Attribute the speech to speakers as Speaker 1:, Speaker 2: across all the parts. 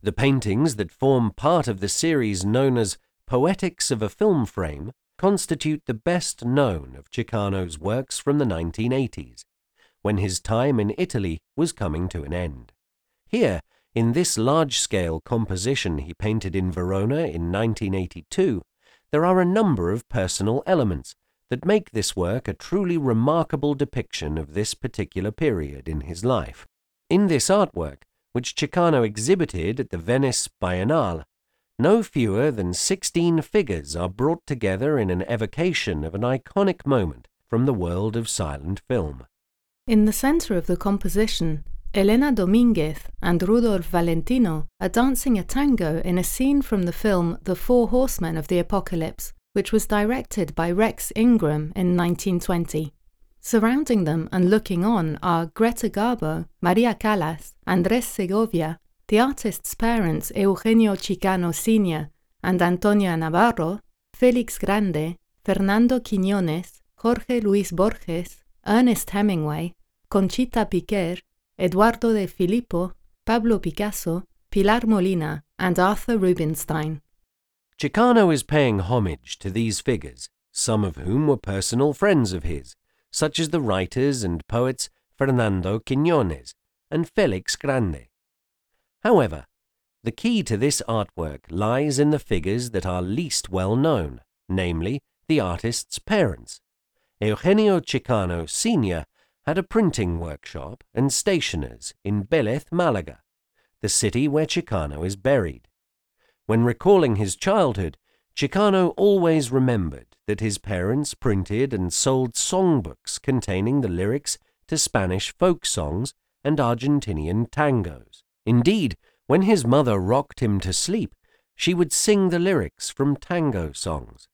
Speaker 1: The paintings that form part of the series known as Poetics of a Film Frame constitute the best known of Chicano's works from the 1980s, when his time in Italy was coming to an end. Here, in this large-scale composition he painted in Verona in 1982, there are a number of personal elements that make this work a truly remarkable depiction of this particular period in his life. In this artwork, which Chicano exhibited at the Venice Biennale, no fewer than 16 figures are brought together in an evocation of an iconic moment from the world of silent film.
Speaker 2: In the center of the composition, Elena Dominguez and Rudolf Valentino are dancing a tango in a scene from the film The Four Horsemen of the Apocalypse, which was directed by Rex Ingram in 1920. Surrounding them and looking on are Greta Garbo, Maria Callas, Andrés Segovia, the artist's parents Eugenio Chicano Sr. and Antonia Navarro, Félix Grande, Fernando Quiñones, Jorge Luis Borges, Ernest Hemingway, Conchita Piquer, Eduardo de Filippo, Pablo Picasso, Pilar Molina, and Arthur Rubinstein.
Speaker 1: Chicano is paying homage to these figures, some of whom were personal friends of his, such as the writers and poets Fernando Quiñones and Félix Grande. However, the key to this artwork lies in the figures that are least well known, namely the artist's parents. Eugenio Chicano Sr. had a printing workshop and stationers in Vélez, Malaga, the city where Chicano is buried. When recalling his childhood, Chicano always remembered that his parents printed and sold songbooks containing the lyrics to Spanish folk songs and Argentinian tangos. Indeed, when his mother rocked him to sleep, she would sing the lyrics from tango songs.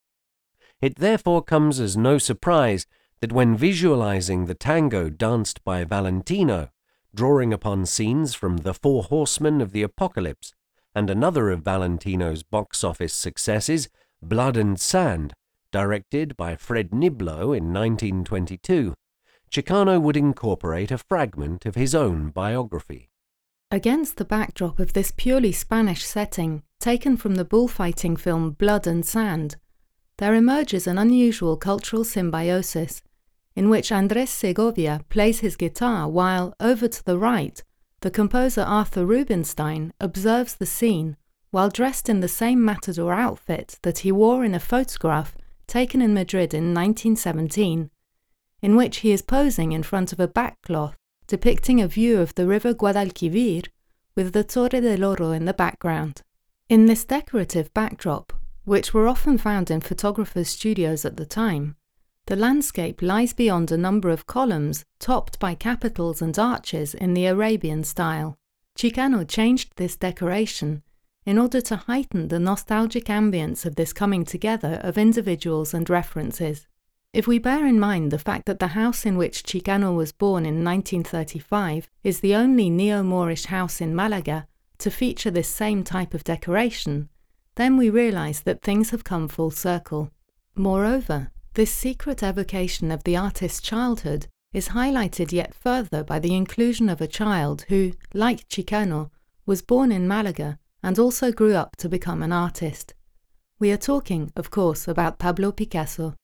Speaker 1: It therefore comes as no surprise that when visualizing the tango danced by Valentino, drawing upon scenes from The Four Horsemen of the Apocalypse and another of Valentino's box office successes, Blood and Sand, directed by Fred Niblo in 1922, Chicano would incorporate a fragment of his own biography.
Speaker 2: Against the backdrop of this purely Spanish setting, taken from the bullfighting film Blood and Sand, there emerges an unusual cultural symbiosis, in which Andrés Segovia plays his guitar while, over to the right, the composer Arthur Rubinstein observes the scene while dressed in the same matador outfit that he wore in a photograph taken in Madrid in 1917, in which he is posing in front of a backcloth depicting a view of the river Guadalquivir with the Torre del Oro in the background. In this decorative backdrop, which were often found in photographers' studios at the time, the landscape lies beyond a number of columns topped by capitals and arches in the Arabian style. Chicano changed this decoration in order to heighten the nostalgic ambience of this coming together of individuals and references. If we bear in mind the fact that the house in which Chicano was born in 1935 is the only neo-Moorish house in Malaga to feature this same type of decoration, then we realize that things have come full circle. Moreover, this secret evocation of the artist's childhood is highlighted yet further by the inclusion of a child who, like Chicano, was born in Malaga and also grew up to become an artist. We are talking, of course, about Pablo Picasso.